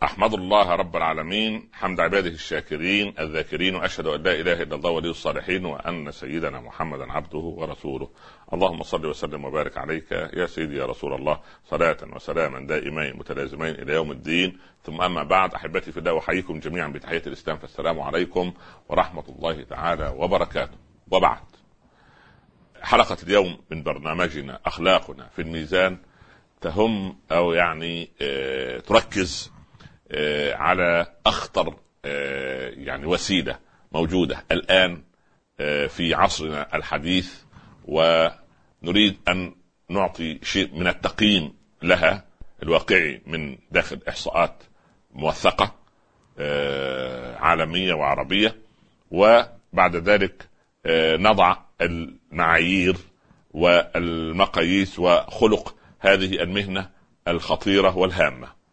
أحمد الله رب العالمين حمد عباده الشاكرين الذاكرين، وأشهد أن لا إله إلا الله ولي الصالحين، وأن سيدنا محمدا عبده ورسوله. اللهم صل وسلم وبارك عليك يا سيدي يا رسول الله، صلاة وسلاما دائمين متلازمين إلى يوم الدين. ثم أما بعد، أحبتي في الله، أحييكم جميعا بتحية الإسلام، فالسلام عليكم ورحمة الله تعالى وبركاته. وبعد، حلقة اليوم من برنامجنا أخلاقنا في الميزان تهم أو يعني تركز على أخطر يعني وسيلة موجودة الآن في عصرنا الحديث، ونريد أن نعطي شيء من التقييم لها الواقعي من داخل إحصاءات موثقة عالمية وعربية، وبعد ذلك نضع المعايير والمقاييس وخلق هذه المهنة الخطيرة والهامة.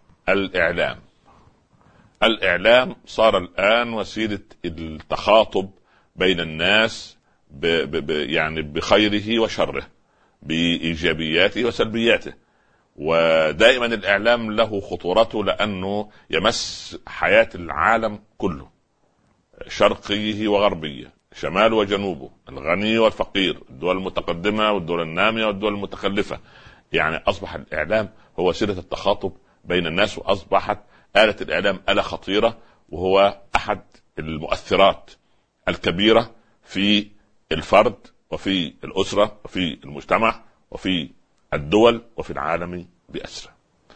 الإعلام صار الآن وسيلة التخاطب بين الناس يعني بخيره وشره، بإيجابياته وسلبياته، ودائما الإعلام له خطورته لأنه يمس حياة العالم كله، شرقيه وغربيه، شمال وجنوبه، الغني والفقير، الدول المتقدمة والدول النامية والدول المتخلفة. يعني أصبح الإعلام هو وسيلة التخاطب بين الناس، وأصبحت آلة الإعلام آلة خطيرة، وهو أحد المؤثرات الكبيرة في الفرد وفي الأسرة وفي المجتمع وفي الدول وفي العالم بأسره.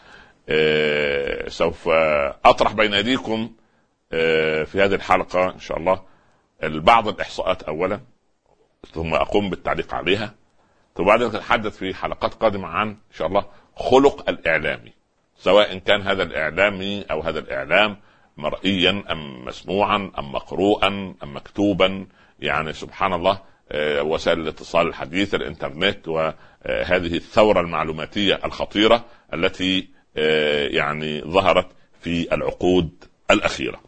سوف أطرح بين أيديكم في هذه الحلقة إن شاء الله بعض الإحصاءات أولا، ثم أقوم بالتعليق عليها، ثم بعد ذلك نتحدث في حلقات قادمة عن إن شاء الله خلق الإعلامي، سواء كان هذا الإعلامي أو هذا الإعلام مرئيا أم مسموعا أم مقروءا أم مكتوبا. يعني سبحان الله، وسائل الاتصال الحديثة، الإنترنت، وهذه الثورة المعلوماتية الخطيرة التي يعني ظهرت في العقود الأخيرة.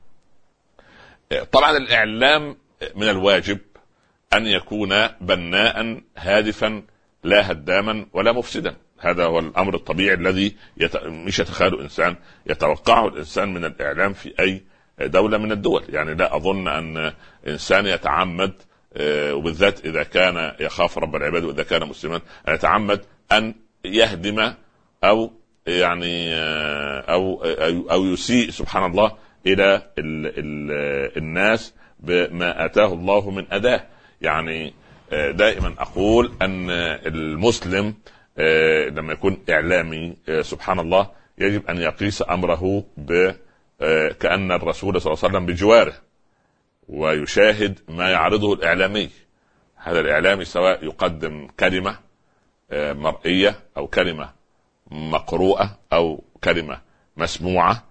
طبعا الإعلام من الواجب أن يكون بناء هادفا لا هداما ولا مفسدا. هذا هو الأمر الطبيعي الذي مش يتخيله إنسان، يتوقعه الإنسان من الإعلام في أي دولة من الدول. يعني لا أظن أن إنسان يتعمد، وبالذات إذا كان يخاف رب العباد وإذا كان مسلما، أن يتعمد أن يهدم أو يعني أو يسيء سبحان الله إلى الناس بما آتاه الله من أداة. يعني دائما أقول أن المسلم لما يكون إعلامي سبحان الله يجب أن يقيس أمره كأن الرسول صلى الله عليه وسلم بجواره، ويشاهد ما يعرضه الإعلامي. هذا الإعلامي سواء يقدم كلمة مرئية أو كلمة مقروءة أو كلمة مسموعة،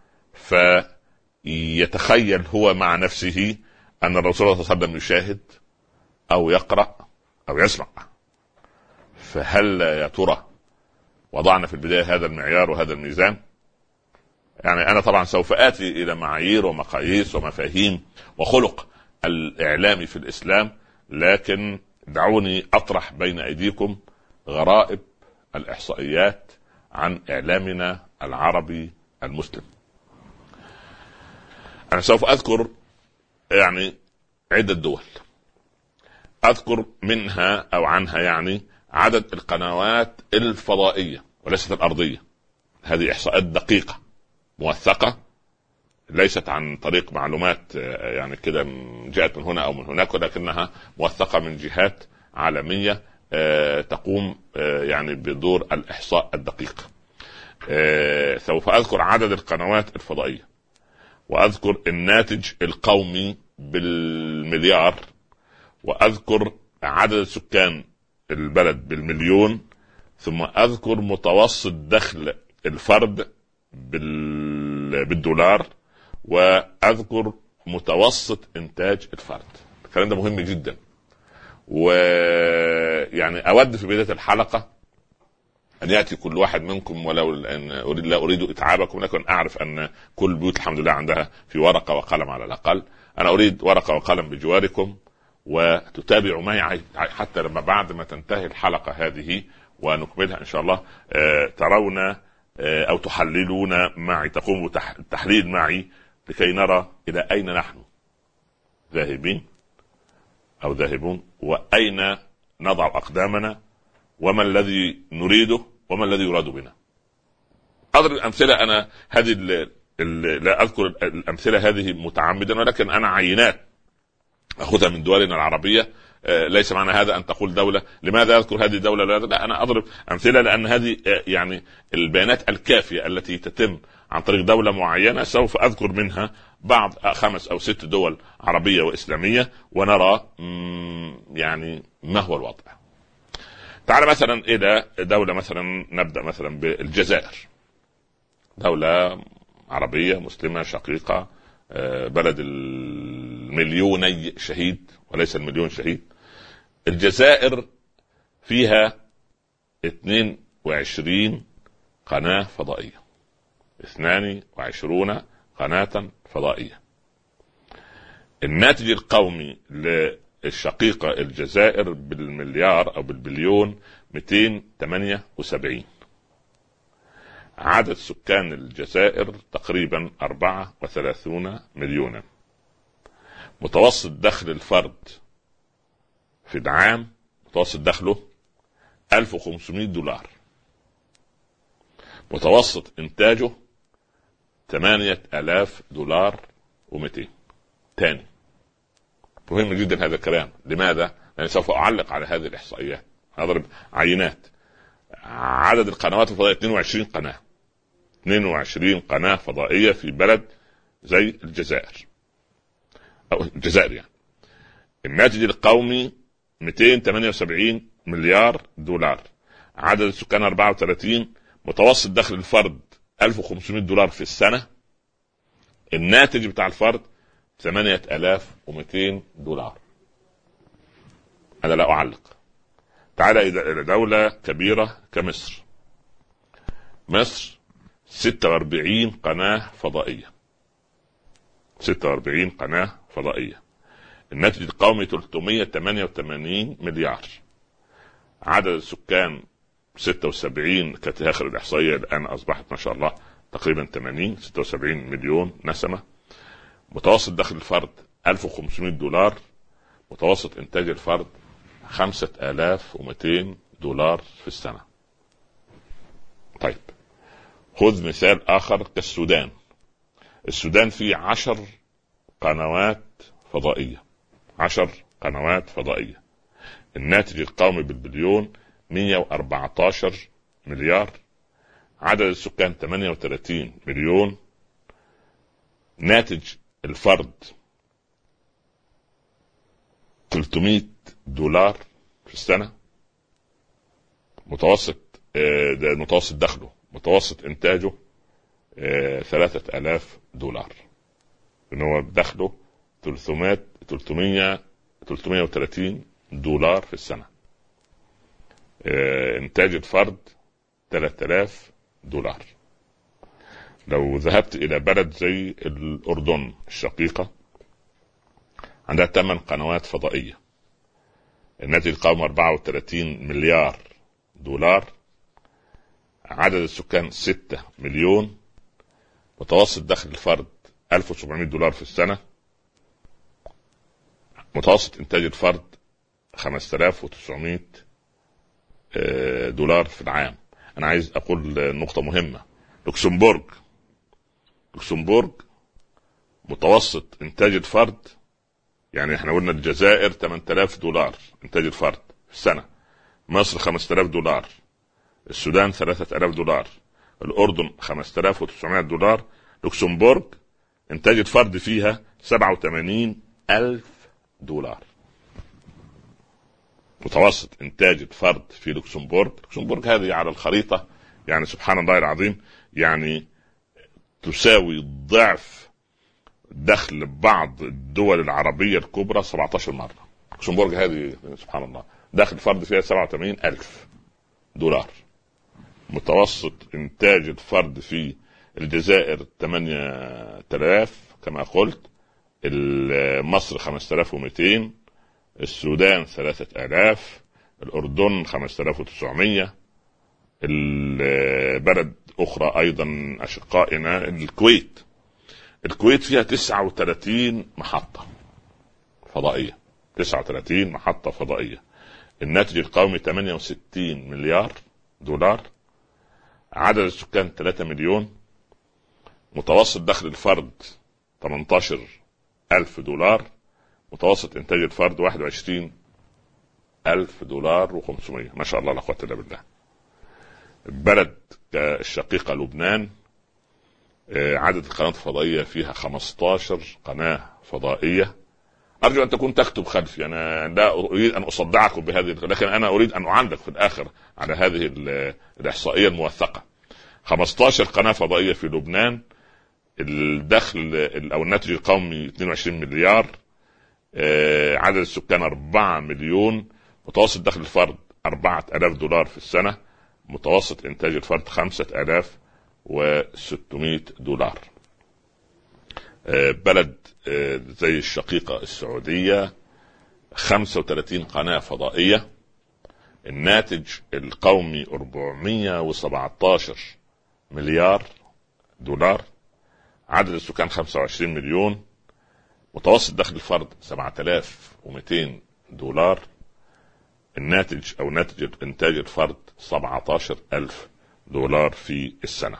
فيتخيل هو مع نفسه أن الرسول صلى الله عليه وسلم يشاهد أو يقرأ أو يسمع. فهل يا ترى وضعنا في البداية هذا المعيار وهذا الميزان؟ يعني أنا طبعا سوف آتي إلى معايير ومقاييس ومفاهيم وخلق الإعلام في الإسلام، لكن دعوني أطرح بين أيديكم غرائب الإحصائيات عن إعلامنا العربي المسلم. أنا سوف أذكر يعني عدة دول، أذكر منها أو عنها يعني عدد القنوات الفضائية وليست الأرضية. هذه إحصاءات دقيقة موثقة، ليست عن طريق معلومات يعني كده جاءت من هنا أو من هناك، ولكنها موثقة من جهات عالمية تقوم يعني بدور الإحصاء الدقيق. سوف أذكر عدد القنوات الفضائية، وأذكر الناتج القومي بالمليار، وأذكر عدد سكان البلد بالمليون، ثم أذكر متوسط دخل الفرد بالدولار، وأذكر متوسط إنتاج الفرد. الكلام ده مهم جدا، ويعني أود في بداية الحلقة أن يأتي كل واحد منكم، ولو أن لا أريد إتعابكم، لكن أعرف أن كل بيوت الحمد لله عندها في ورقة وقلم على الأقل. أنا أريد ورقة وقلم بجواركم، وتتابعوا معي حتى لما بعد ما تنتهي الحلقة هذه ونكملها إن شاء الله ترون أو تحللون معي، تقوموا تحليل معي لكي نرى إلى أين نحن ذاهبين أو ذاهبون، وأين نضع أقدامنا، وما الذي نريده وما الذي يراد بنا. أضرب الأمثلة، أنا هذه لا أذكر الأمثلة هذه متعمدا، ولكن أنا عينات أخذها من دولنا العربية. ليس معنى هذا أن تقول دولة لماذا أذكر هذه الدولة، لا أنا أضرب أمثلة لأن هذه يعني البيانات الكافية التي تتم عن طريق دولة معينة. سوف أذكر منها بعض 5 أو 6 دول عربية وإسلامية ونرى يعني ما هو الوضع. تعال مثلا إلى دولة، مثلا نبدأ مثلا بالجزائر، دولة عربية مسلمة شقيقة، بلد المليوني شهيد وليس المليون شهيد. الجزائر فيها 22 قناة فضائية، 22 قناة فضائية. الناتج القومي للشقيقة الجزائر بالمليار أو بالبليون 278. عدد سكان الجزائر تقريبا 34 مليونا. متوسط دخل الفرد في العام، متوسط دخله 1500 دولار. متوسط إنتاجه 8000 دولار و200. تاني مهم جدا هذا الكلام. لماذا؟ لأن سوف أعلق على هذه الإحصائيات. أضرب عينات. عدد القنوات الفضائية 22 قناة، 22 قناة فضائية في بلد زي الجزائر أو الجزائر يعني. الناتج القومي 278 مليار دولار. عدد السكان 34. متوسط دخل الفرد 1500 دولار في السنة. الناتج بتاع الفرد 8200 دولار. أنا لا أعلق. تعال إلى دولة كبيرة كمصر. مصر 46 قناة فضائية، 46 قناة فضائية. الناتج القومي 388 مليار. عدد السكان 76 كانت آخر الإحصائية، الآن أصبحت ما شاء الله تقريبا 76 مليون نسمة. متوسط دخل الفرد 1500 دولار. متوسط إنتاج الفرد 5200 دولار في السنة. طيب خذ مثال آخر كالسودان. السودان فيه 10 قنوات فضائية، 10 قنوات فضائية. الناتج القومي بالبليون 114 مليار. عدد السكان 38 مليون. ناتج الفرد 300 دولار في السنة. متوسط متوسط دخله، متوسط إنتاجه 3000 دولار. إنه دخله 330 دولار في السنة. إنتاج الفرد 3000 دولار. لو ذهبت إلى بلد زي الأردن الشقيقة، عندها 8 قنوات فضائية. الناتج القومي 34 مليار دولار. عدد السكان 6 مليون. متوسط دخل الفرد 1700 دولار في السنة. متوسط إنتاج الفرد 5900 دولار في العام. أنا عايز أقول نقطة مهمة. لوكسمبورغ متوسط إنتاج الفرد، يعني احنا قلنا الجزائر 8000 دولار إنتاج الفرد في السنة. مصر 5000 دولار. السودان 3000 دولار. الأردن 5900 دولار. لوكسمبورغ إنتاج الفرد فيها 87,000 دولار. متوسط إنتاج الفرد في لوكسمبورغ هذه على الخريطة يعني سبحان الله العظيم، يعني تساوي ضعف دخل بعض الدول العربية الكبرى 17 مرة. لوكسمبورغ هذه سبحان الله دخل الفرد فيها 87,000 دولار. متوسط إنتاج الفرد في الجزائر 8000 كما قلت. مصر 5200. السودان 3000. الأردن 5900. البلد أخرى أيضا أشقائنا الكويت. الكويت فيها 39 محطة فضائية، 39 محطة فضائية. الناتج القومي 68 مليار دولار، عدد السكان 3 مليون، متوسط دخل الفرد 18 ألف دولار، متوسط إنتاج الفرد 21 ألف دولار و500. ما شاء الله لا قوة إلا بالله. البلد الشقيقة لبنان عدد القنوات الفضائية فيها 15 قناة فضائية. أرجو أن تكون تكتب خلفي، أنا لا أريد أن أصدعكم بهذه، لكن أنا أريد أن أعلق في الآخر على هذه الإحصائية الموثقة. 15 قناة فضائية في لبنان، الدخل أو الناتج القومي 22 مليار، عدد السكان 4 مليون، متوسط دخل الفرد 4000 دولار في السنة، متوسط إنتاج الفرد 5600 دولار. بلد زي الشقيقة السعودية 35 قناة فضائية، الناتج القومي 417 مليار دولار، عدد السكان 25 مليون، متوسط دخل الفرد 7200 دولار، الناتج أو ناتج إنتاج الفرد 17,000 دولار في السنة.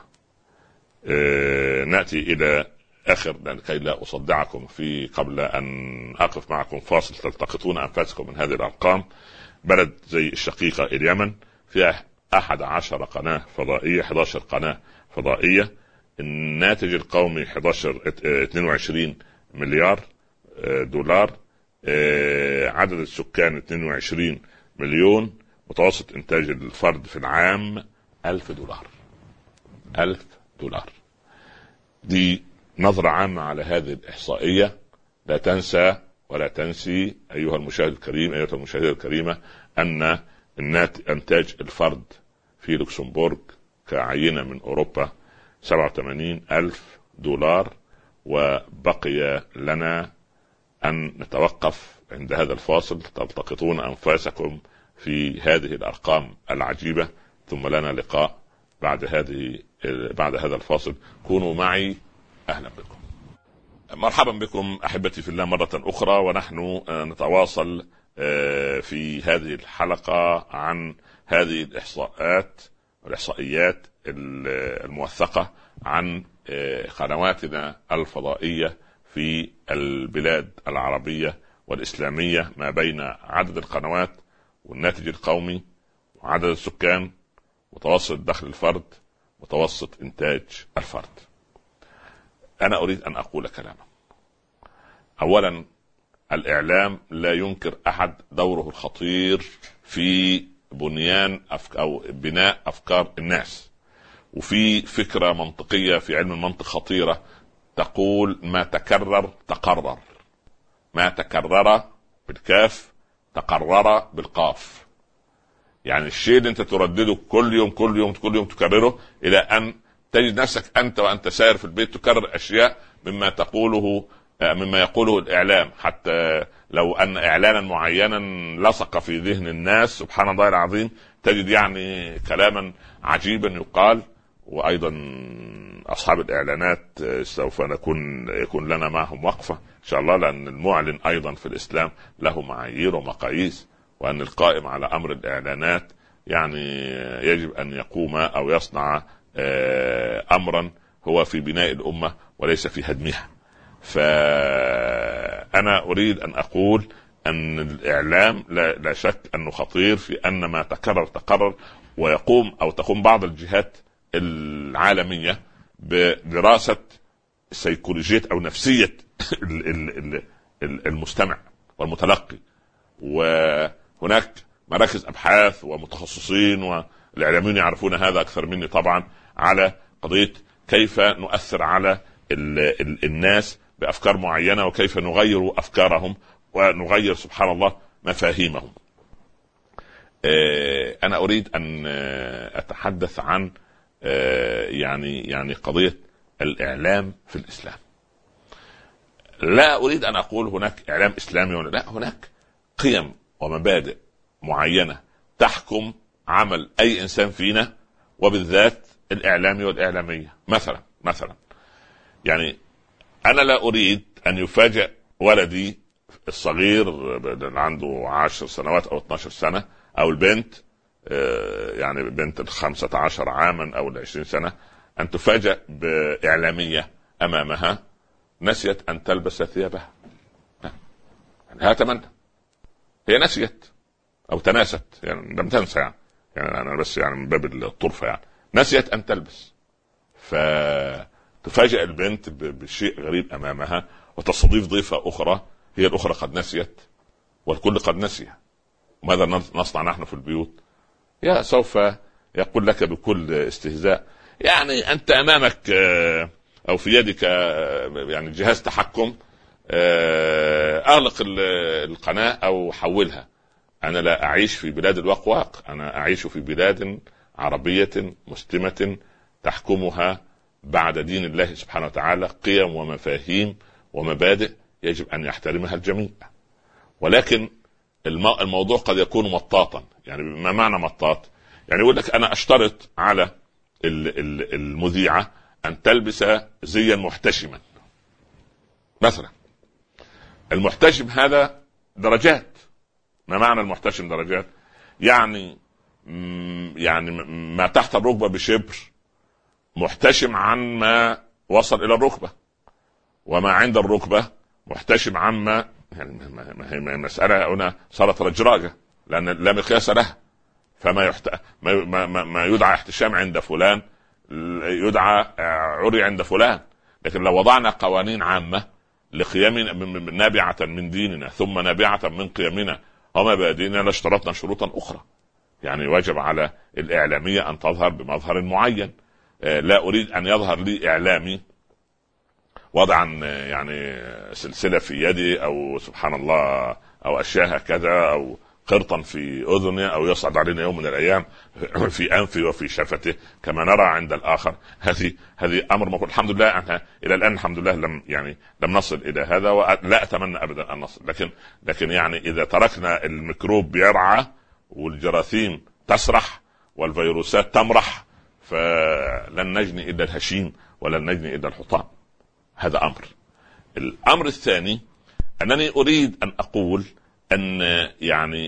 نأتي إلى آخر لكي لا أصدعكم في قبل أن أقف معكم فاصل تلتقطون أنفاسكم من هذه الأرقام. بلد زي الشقيقة اليمن فيها 11 قناة فضائية، 11 قناة فضائية، الناتج القومي 22 مليار دولار، عدد السكان 22 مليون، متوسط إنتاج الفرد في العام 1000 دولار. 1000 دولار. دي نظرة عامة على هذه الإحصائية. لا تنسى ولا تنسي أيها المشاهد الكريم، أيها المشاهدة الكريمة، أن إنتاج الفرد في لوكسمبورغ كعينة من أوروبا 87,000 دولار. وبقي لنا أن نتوقف عند هذا الفاصل، تلتقطون أنفاسكم في هذه الأرقام العجيبة، ثم لنا لقاء بعد هذا الفاصل. كونوا معي. أهلا بكم، مرحبا بكم أحبتي في الله مرة أخرى، ونحن نتواصل في هذه الحلقة عن هذه الإحصائيات الموثقة عن قنواتنا الفضائية في البلاد العربية والإسلامية، ما بين عدد القنوات والناتج القومي وعدد السكان، متوسط دخل الفرد، متوسط إنتاج الفرد. أنا أريد أن أقول كلاما. أولا، الإعلام لا ينكر أحد دوره الخطير في بنيان أو بناء أفكار الناس. وفي فكرة منطقية في علم المنطق خطيرة تقول: ما تكرر تقرر، ما تكرر بالكاف تقرر بالقاف. يعني الشيء اللي انت تردده كل يوم كل يوم كل يوم تكرره إلى أن تجد نفسك أنت وأنت سائر في البيت تكرر أشياء مما يقوله الإعلام. حتى لو أن إعلانا معينا لصق في ذهن الناس، سبحان الله العظيم، تجد يعني كلاما عجيبا يقال. وأيضا أصحاب الإعلانات سوف يكون لنا معهم وقفة إن شاء الله، لأن المعلن أيضا في الإسلام له معايير ومقاييس، وأن القائم على أمر الإعلانات يعني يجب أن يقوم أو يصنع أمرا هو في بناء الأمة وليس في هدمها. فأنا أريد أن أقول أن الإعلام لا شك أنه خطير في أن ما تكرر تقرر، تقوم بعض الجهات العالمية بدراسة سيكولوجية أو نفسية المستمع والمتلقي. وهناك مراكز أبحاث ومتخصصين، والإعلاميين يعرفون هذا أكثر مني طبعا، على قضية كيف نؤثر على الناس بأفكار معينة، وكيف نغير أفكارهم ونغير سبحان الله مفاهيمهم. أنا أريد أن أتحدث عن يعني قضية الإعلام في الإسلام. لا أريد أن أقول هناك إعلام إسلامي ولا لا، هناك قيم ومبادئ معينة تحكم عمل أي إنسان فينا وبالذات الإعلامي والإعلامية. مثلا يعني أنا لا أريد أن يفاجأ ولدي الصغير اللي عنده 10 سنوات أو 12 سنة، أو البنت يعني بنت 15 عاما أو 20 سنة، أن تفاجأ بإعلامية أمامها نسيت أن تلبس ثيابها. يعني أتمنى هي نسيت أو تناست، يعني لم تنسى، يعني أنا بس يعني من باب الطرفة، يعني نسيت أن تلبس، فتفاجأ البنت بشيء غريب أمامها وتستضيف ضيفة أخرى، هي الأخرى قد نسيت والكل قد نسي. ماذا نصنع نحن في البيوت؟ يا سوف يقول لك بكل استهزاء يعني أنت أمامك أو في يدك يعني جهاز تحكم، أغلق القناة أو حولها. أنا لا أعيش في بلاد الوقواق، أنا أعيش في بلاد عربية مسلمة تحكمها بعد دين الله سبحانه وتعالى قيم ومفاهيم ومبادئ يجب أن يحترمها الجميع. ولكن الموضوع قد يكون مطاطا. يعني ما معنى مطاط؟ يعني يقول لك أنا أشترط على المذيعة أن تلبس زيا محتشما مثلا. المحتشم هذا درجات. ما معنى المحتشم درجات؟ يعني ما تحت الركبة بشبر محتشم عن ما وصل إلى الركبة، وما عند الركبة محتشم عما، يعني مسألة هنا صارت رجراجة لأن لا مقياس لها. فما ما يدعى احتشام عند فلان يدعى عري عند فلان. لكن لو وضعنا قوانين عامة لقيمنا نابعة من ديننا ثم نابعة من قيمنا ومبادئنا لاشترطنا شروطا أخرى. يعني واجب على الإعلامية أن تظهر بمظهر معين. لا أريد أن يظهر لي إعلامي وضعا يعني سلسلة في يدي أو سبحان الله أو أشياء كذا أو قرطا في أذنه أو يصعد علينا يوم من الأيام في أنفه وفي شفته كما نرى عند الآخر. هذه أمر مقول. الحمد لله أنها إلى الآن الحمد لله لم نصل إلى هذا، ولا أتمنى أبدا أن نصل. لكن يعني إذا تركنا الميكروب يرعى والجراثيم تسرح والفيروسات تمرح فلن نجني إلا الهشيم ولن نجني إلا الحطام. هذا أمر. الأمر الثاني أنني أريد أن أقول أن يعني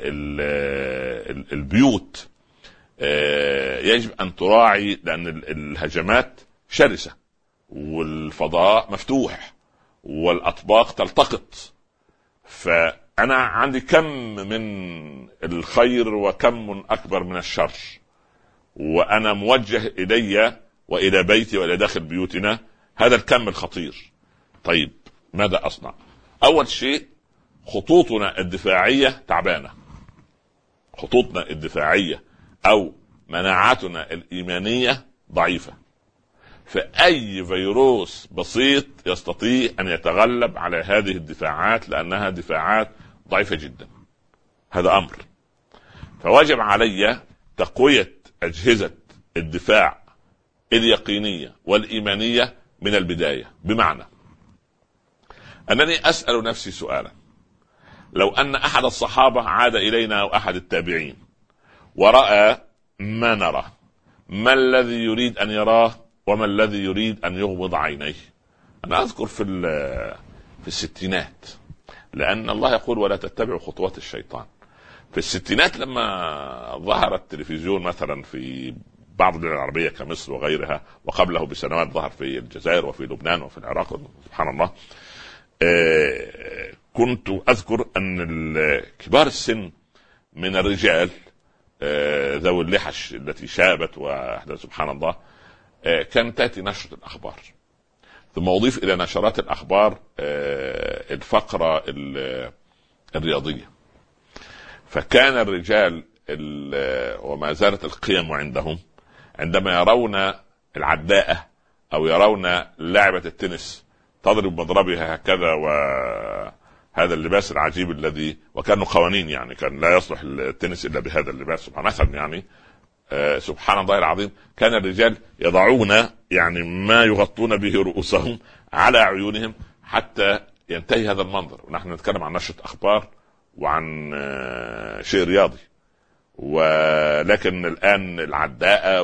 البيوت يجب أن تراعي، لأن الهجمات شرسة والفضاء مفتوح والأطباق تلتقط. فأنا عندي كم من الخير وكم أكبر من الشر، وأنا موجه إلي وإلى بيتي وإلى داخل بيوتنا هذا الكم الخطير. طيب ماذا أصنع؟ أول شيء خطوطنا الدفاعية تعبانة. خطوطنا الدفاعية أو مناعتنا الإيمانية ضعيفة، فأي فيروس بسيط يستطيع أن يتغلب على هذه الدفاعات لأنها دفاعات ضعيفة جدا. هذا أمر. فواجب علي تقوية أجهزة الدفاع اليقينية والإيمانية من البداية، بمعنى أنني أسأل نفسي سؤالا: لو أن أحد الصحابة عاد إلينا أو أحد التابعين ورأى ما نرى، ما الذي يريد أن يراه وما الذي يريد أن يغمض عينيه؟ أنا أذكر في الستينات، لأن الله يقول ولا تتبعوا خطوات الشيطان. في الستينات لما ظهر التلفزيون مثلا في بعض الدول العربية كمصر وغيرها، وقبله بسنوات ظهر في الجزائر وفي لبنان وفي العراق سبحان الله، كنت أذكر أن كبار السن من الرجال ذوي اللحش التي شابت وأحدث سبحان الله كانت تأتي نشرة الأخبار، ثم أضيف إلى نشرات الأخبار الفقرة الرياضية. فكان الرجال وما زالت القيم عندهم عندما يرون العداءة أو يرون لاعبة التنس تضرب مضربها هكذا وهذا اللباس العجيب الذي وكانوا قوانين، يعني كان لا يصلح التنس إلا بهذا اللباس سبحان مثلا، يعني سبحان الله العظيم، كان الرجال يضعون يعني ما يغطون به رؤوسهم على عيونهم حتى ينتهي هذا المنظر. ونحن نتكلم عن نشرة أخبار وعن شيء رياضي، ولكن الآن العداءة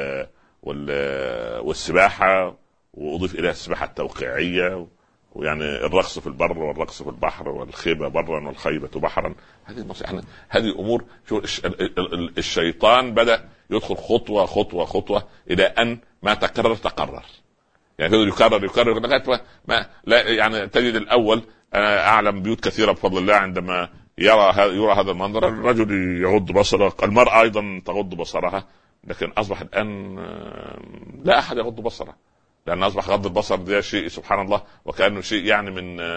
والسباحة، وأضيف إليها السباحة التوقيعية، ويعني الرقص في البر والرقص في البحر، والخيبة برا والخيبة بحرا. هذه أمور. شو الشيطان بدأ يدخل خطوة خطوة خطوة إلى أن ما تقرر. يعني يكرر لغاية ما لا يعني تجد الأول. أنا أعلم بيوت كثيرة بفضل الله عندما يرى هذا المنظر، الرجل يغض بصره، المرأة أيضا تغض بصرها، لكن أصبح الآن لا أحد يغض بصره، لأن أصبح غض البصر ده شيء سبحان الله وكأنه شيء يعني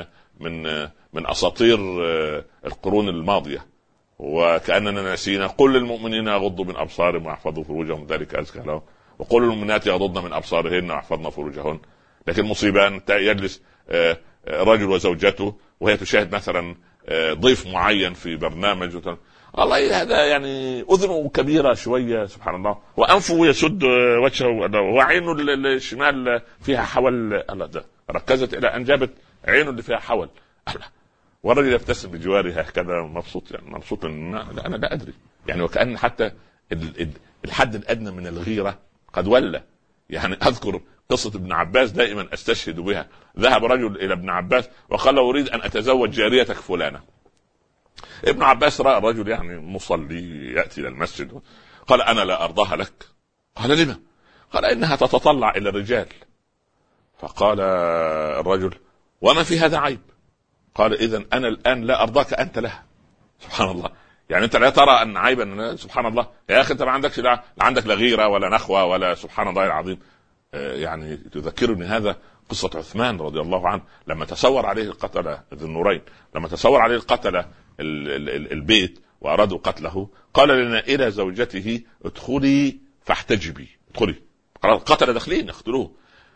من أساطير القرون الماضية، وكأننا نسينا. قل للمؤمنين يغضوا من أبصارهم ويحفظوا فروجهم ذلك أزكى لهم، وقل للمؤمنات يغضضن من أبصارهن ويحفظن فروجهن. لكن مصيبة أن يجلس رجل وزوجته وهي تشاهد مثلا ضيف معين في برنامج، والله هذا يعني أذنه كبيرة شوية سبحان الله، وأنفه يسد وجهه، وعينه الشمال فيها حول. الله ده ركزت إلى أن جابت عينه اللي فيها حول. الله، والرجل يبتسم بجوارها هكذا مبسوط، يعني مبسوط أنا لا أدري يعني. وكأن حتى الحد الأدنى من الغيرة قد ولى. يعني أذكر قصة ابن عباس دائما أستشهد بها. ذهب رجل إلى ابن عباس وقال له أريد أن أتزوج جاريتك فلانة. ابن عباس رأى الرجل يعني مصلي يأتي إلى المسجد، قال أنا لا أرضاها لك. قال لما؟ قال إنها تتطلع إلى الرجال. فقال الرجل وما في هذا عيب؟ قال إذن أنا الآن لا أرضاك أنت لها. سبحان الله، يعني أنت لا ترى أن عيبا؟ سبحان الله يا أخي، أنت ما عندكش لا عندك لا غيرة ولا نخوة ولا سبحان الله العظيم. يعني تذكرني هذا قصة عثمان رضي الله عنه لما تسور عليه القتلة ذو النورين، لما تسور عليه القتلة البيت وأرادوا قتله، قال لنا إلى زوجته ادخلي فاحتجبي، ادخلي. قتل داخلين يقتلوه.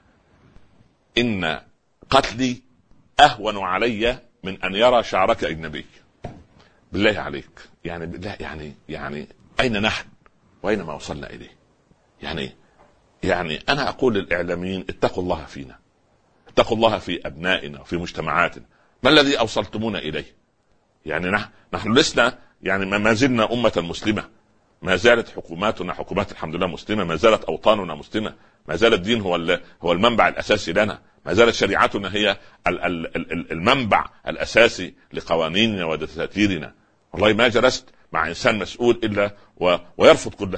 إن قتلي أهون علي من أن يرى شعرك أجنبي. بالله عليك يعني، بالله يعني أين نحن وأين ما وصلنا إليه؟ يعني أنا أقول للإعلاميين اتقوا الله فينا، اتقوا الله في أبنائنا وفي مجتمعاتنا. ما الذي أوصلتمونا إليه؟ يعني نحن لسنا يعني ما زلنا أمة مسلمة، ما زالت حكوماتنا حكومات الحمد لله مسلمة، ما زالت أوطاننا مسلمة، ما زال الدين هو المنبع الأساسي لنا، ما زالت شريعتنا هي المنبع الأساسي لقوانيننا ودساتيرنا. والله ما جلست مع إنسان مسؤول إلا ويرفض كل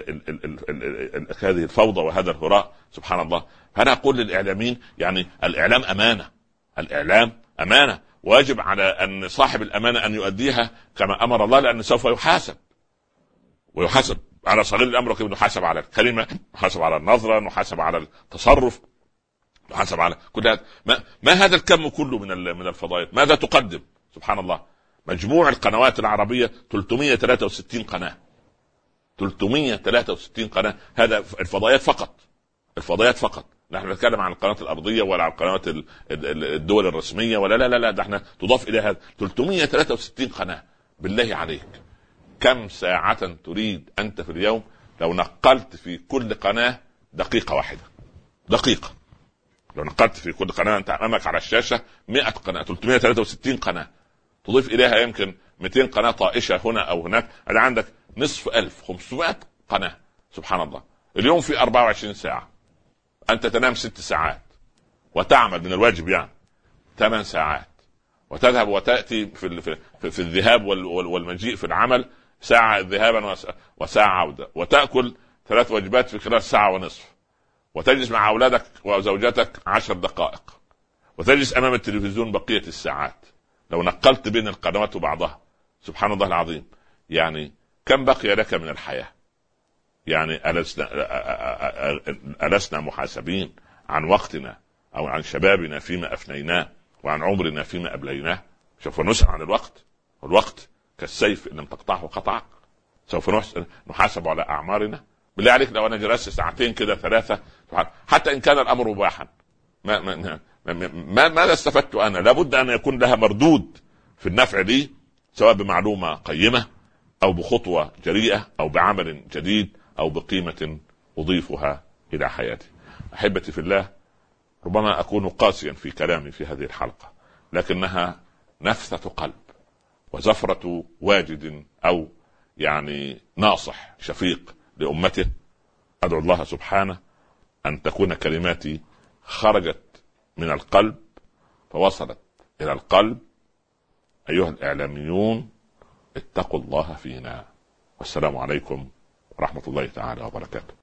هذه الفوضى وهذا الهراء سبحان الله. فأنا أقول للإعلاميين يعني الإعلام أمانة، الإعلام أمانة، واجب على أن صاحب الأمانة أن يؤديها كما أمر الله، لأن سوف ويحاسب على صغير الأمر وكبير، نحاسب على الكلمة، نحاسب على النظرة، نحاسب على التصرف، نحاسب على كل هذا. ما هذا الكم كله من الفضائيات؟ ماذا تقدم؟ سبحان الله. مجموع القنوات العربية 363 قناة، 363 قناة. هذا الفضائيات فقط. نحن نتكلم عن القنوات الأرضية ولا عن قنوات الدول الرسمية ولا لا، ده احنا تضاف إلى هذا 363 قناة. بالله عليك كم ساعة تريد أنت في اليوم لو نقلت في كل قناة دقيقة واحدة؟ دقيقة. لو نقلت في كل قناة، أنت أمامك على الشاشة 100 قناة، 363 قناة، تضيف إليها يمكن 200 قناة طائشة هنا أو هناك، هذا عندك نصف 1500 قناة. سبحان الله. اليوم في 24 ساعة، أنت تنام 6 ساعات وتعمل من الواجب يعني 8 ساعات، وتذهب وتأتي في الذهاب والمجيء في العمل ساعة ذهابا وساعة عودة، وتأكل 3 وجبات في خلال ساعة ونصف، وتجلس مع أولادك وزوجتك 10 دقائق، وتجلس أمام التلفزيون بقية الساعات. لو نقلت بين القنوات وبعضها سبحان الله العظيم، يعني كم بقي لك من الحياة؟ يعني ألسنا محاسبين عن وقتنا أو عن شبابنا فيما أفنيناه وعن عمرنا فيما أبليناه؟ سوف نسأل عن الوقت، والوقت كالسيف إن لم تقطعه قطعك. سوف نحاسب على أعمارنا. بالله عليك لو أنا جلست ساعتين كده 3 حتى إن كان الأمر مباحا، ماذا استفدت أنا؟ لابد أن يكون لها مردود في النفع لي، سواء بمعلومة قيمة أو بخطوة جريئة أو بعمل جديد أو بقيمة أضيفها إلى حياتي. أحبتي في الله، ربما أكون قاسيا في كلامي في هذه الحلقة، لكنها نفثة قلب وزفرة واجد، أو يعني ناصح شفيق لأمته، أدعو الله سبحانه أن تكون كلماتي خرجت من القلب فوصلت إلى القلب. أيها الإعلاميون اتقوا الله فينا، والسلام عليكم ورحمة الله تعالى وبركاته.